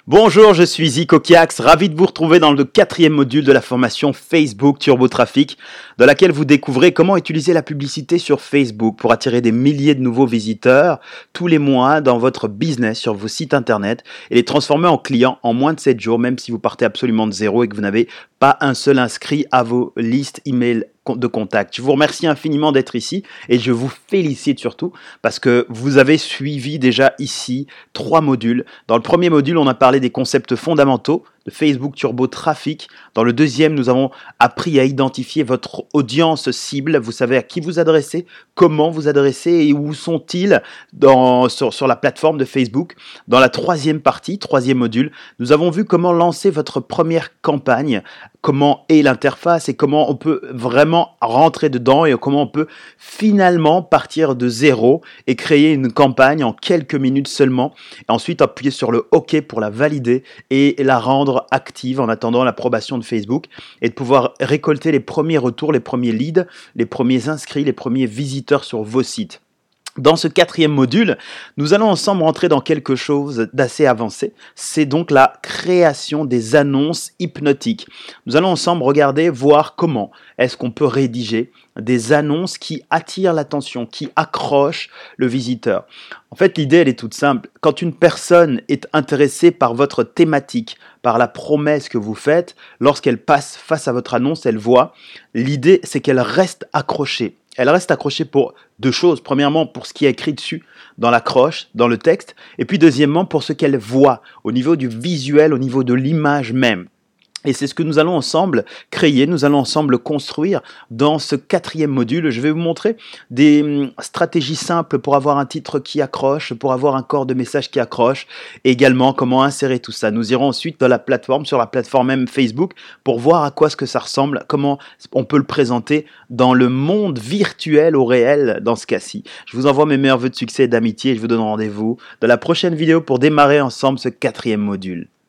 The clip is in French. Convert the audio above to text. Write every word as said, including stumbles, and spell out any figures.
Bonjour, je suis Zico Kiax, ravi de vous retrouver dans le quatrième module de la formation Facebook Turbo Traffic, dans laquelle vous découvrez comment utiliser la publicité sur Facebook pour attirer des milliers de nouveaux visiteurs tous les mois dans votre business sur vos sites internet et les transformer en clients en moins de sept jours, même si vous partez absolument de zéro et que vous n'avez pas un seul inscrit à vos listes email de contact. Je vous remercie infiniment d'être ici et je vous félicite surtout parce que vous avez suivi déjà ici trois modules. Dans le premier module, on a parlé des concepts fondamentaux de Facebook Turbo Traffic. Dans le deuxième, nous avons appris à identifier votre audience cible. Vous savez à qui vous adressez, comment vous adressez et où sont-ils dans, sur, sur la plateforme de Facebook. Dans la troisième partie, troisième module, nous avons vu comment lancer votre première campagne, comment est l'interface et comment on peut vraiment rentrer dedans et comment on peut finalement partir de zéro et créer une campagne en quelques minutes seulement. Et ensuite, appuyer sur le OK pour la valider et la rendre active en attendant l'approbation de Facebook et de pouvoir récolter les premiers retours, les premiers leads, les premiers inscrits, les premiers visiteurs sur vos sites. Dans ce quatrième module, nous allons ensemble rentrer dans quelque chose d'assez avancé. C'est donc la création des annonces hypnotiques. Nous allons ensemble regarder, voir comment est-ce qu'on peut rédiger des annonces qui attirent l'attention, qui accrochent le visiteur. En fait, l'idée, elle est toute simple. Quand une personne est intéressée par votre thématique, par la promesse que vous faites, lorsqu'elle passe face à votre annonce, elle voit. L'idée, c'est qu'elle reste accrochée. Elle reste accrochée pour deux choses. Premièrement, pour ce qui est écrit dessus, dans l'accroche, dans le texte. Et puis deuxièmement, pour ce qu'elle voit, au niveau du visuel, au niveau de l'image même. Et c'est ce que nous allons ensemble créer, nous allons ensemble construire dans ce quatrième module. Je vais vous montrer des stratégies simples pour avoir un titre qui accroche, pour avoir un corps de message qui accroche, et également comment insérer tout ça. Nous irons ensuite dans la plateforme, sur la plateforme même Facebook, pour voir à quoi ce que ça ressemble, comment on peut le présenter dans le monde virtuel au réel dans ce cas-ci. Je vous envoie mes meilleurs vœux de succès et d'amitié et je vous donne rendez-vous dans la prochaine vidéo pour démarrer ensemble ce quatrième module.